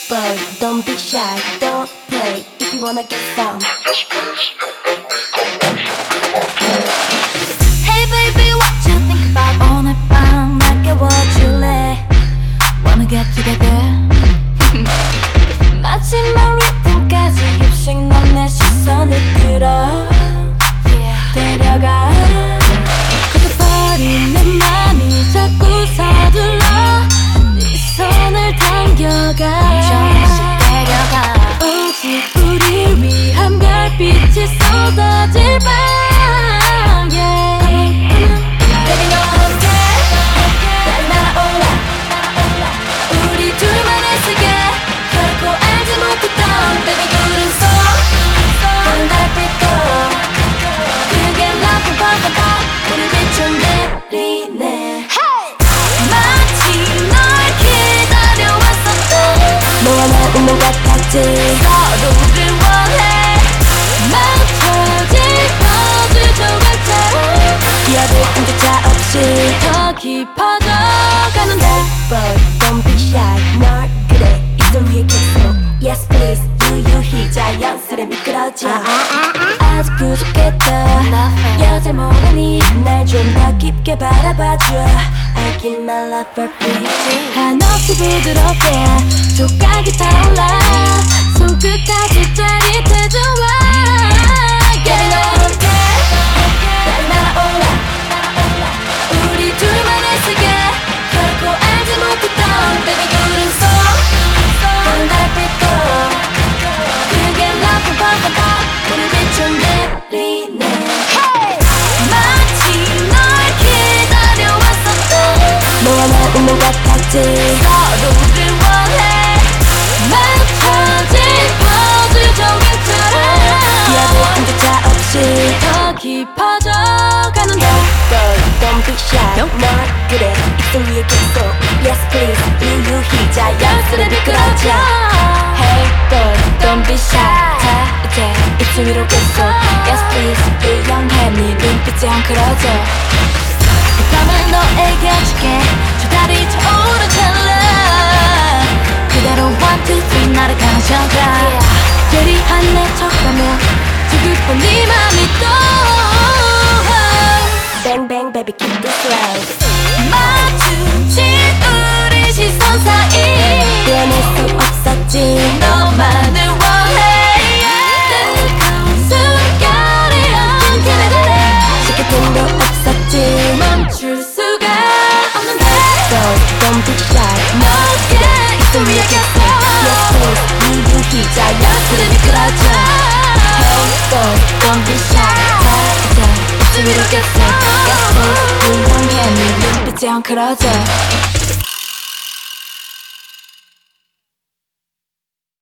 boy, don't be shy, don't play if you wanna get some. Hey baby, what you think about 오늘 밤 날 깨워줄래? Wanna get together? 마지막 리듬까지 입식 넌 내 시선을 끌어 데려가 커져버린 내 맘이 자꾸 서둘러 네 손을 당겨가 조금씩 데려가 오직 우릴 위한 별빛이 쏟아질 밤 yeah. Baby 너와 함께 날 날아올라 우리 둘만의 세계 결코 알지 못했던 Baby 구름 속 넌 달빛도 그게 높은 밤바다 우릴 비춰내리네 마치 널 기다려왔었던 너와 나 운명 같았지 서로를 원해 멈춰질 퍼즐 조각처럼 기억을 흔적자 없이 더 깊어져가는 Boy, don't be shy 널 그래 입술 위에 계속 Yes please 유유히 자연스레 미끄러져 아직 부족했다 여잘 모르니 날 좀 더 깊게 바라봐줘 I give my love for free 한없이 부드럽게 조각이 타올라 손끝까지 짜릿해 좋아 Baby 너와 함께 날 날아올라 우리 둘만의 세계 결코 알지 못했던 Baby 구름 속 달빛도 그게 높은 밤바다 우릴 비춰내리네 마치 널 기다려왔었던 너와 나 운명 같았지 서로를 원해 멈춰질 퍼즐 조각처럼 기억을 흔적자 없이 더 깊어져가는 Girl, don't be shy 널 그래 입술 위에 계속 Yes please 유유히 자연스레 미끄러져 Hey girl, don't be shy 자 이제 입술 위로 계속 Yes please 유연해 네 눈빛에 엉클어져 이 밤을 너에게 줄게 저 달이 차오른 찰나 그대로 1, 2, 3 나를 가져가 예리한 내 척하며 저 깊은 네 맘이 또 Bang bang baby keep this love 마주친 우리 시선 사이 변할 수 없었지 너만을 원해 뜨거운 숨결이 엉키네 쉽게 틈도 없었지 멈출 수가 없는데 So don't be shy 너의 입술 위에 계속 Yes please 유유히 자연스레 미끄러져 Hey girl don't be shy 자 이제 입술 위로 계속 Yes please 유연해 네 눈빛에 엉클어져